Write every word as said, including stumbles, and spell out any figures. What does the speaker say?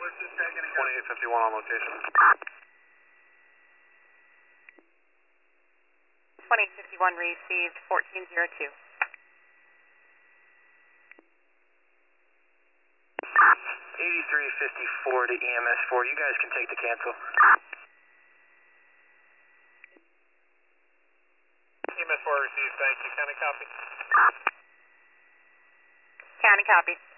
twenty-eight fifty-one on location. twenty-eight fifty-one received, fourteen oh two. eighty-three fifty-four to E M S four, you guys can take the cancel. E M S four received, thank you. County copy. County copy.